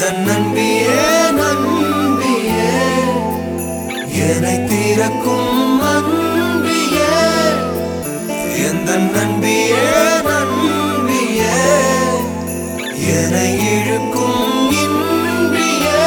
நண்பியே நண்பியே என்னை தீரக்கும் அன்பியே எந்த நண்பியே நண்பியே என்னை இழுக்கும் இன்பியே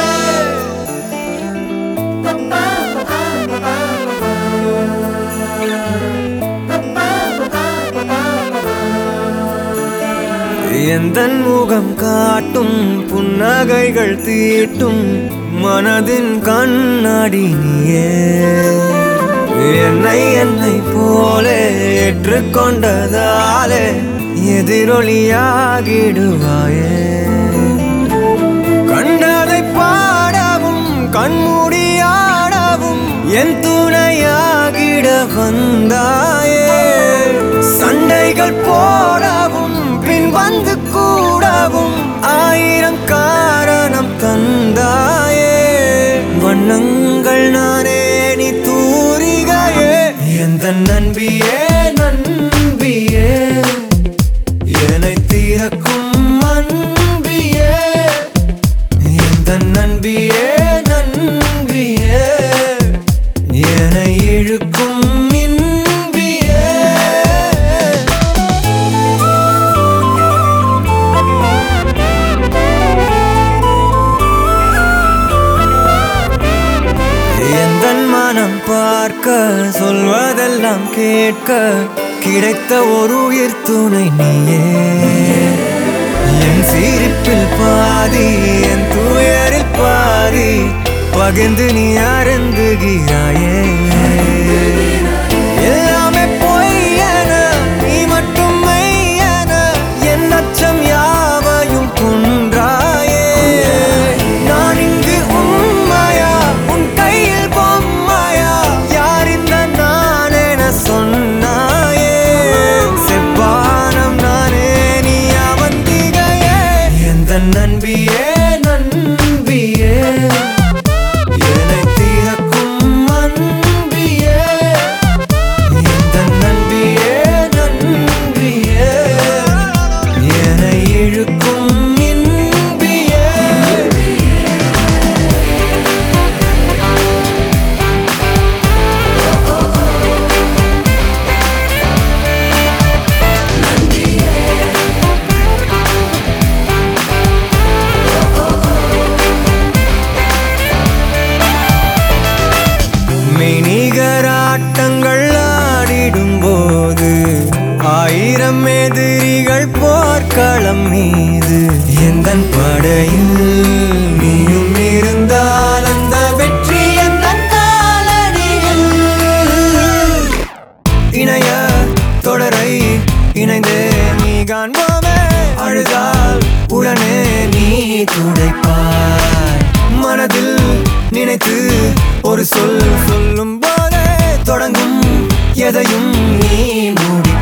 எந்தன் முகம் காட்டும் புன்னகைகள் தீட்டும் மனதின் கண்ணாடி நீயே என்னை போலே ஏற்றுக்கொண்டதாலே எதிரொலியாகிடுவாயே கண்டதை பாடவும் கண்மூடியாடவும் என் துணையாகிட வந்தாயே சண்டைகள் போடவும் பின் வந்து கூடவும் ஆயிரம் காரணம் தந்தாயே வண்ணங்கள் நானே நீ தூரிகையே எந்த நண்பியே நண்பியே என்னை தீரக்கும் அன்பியே எந்த நண்பியே நண்பியே என்னை இழுக்கும் மனம் பார்க்க சொல்வதெல்லாம் கேட்க கிடைத்த ஒரு உயிர் துணை நீயே என் சிரிப்பில் பாதி என் துயரில் பாதி பகிர்ந்து நீ அருந்துகிறாயே எல்லாமே பொய்யென நீ மட்டும் மெய்யென என் அச்சம் யாவையும் கொன்றாயே நான் இங்கு உண்மையா உன் கையில் சொன்னாயே செவ்வானம் நானே நீ அவந்திகையே எந்த நண்பியே நண்பியே என்னை தீரக்கும் அன்பியே எந்த நண்பியே நண்பியே என்னை இழுக்கும் மெய்நிகராட்டங்கள் ஆடிடும் போது ஆயிரம் எதிரிகள் போர்க்களம் மீது எந்தன் படையில் நீயும் இருந்தால் அந்த வெற்றி எந்த காலடியில் இணைய தொடரை இணைந்தே நீ காண்போமே அழுதால் உடனே நீ துடைப்பாய் மனதில் நினைத்து ஒரு சொல் சொல்லும் போதே தொடங்கும் எதையும் நீ மூடி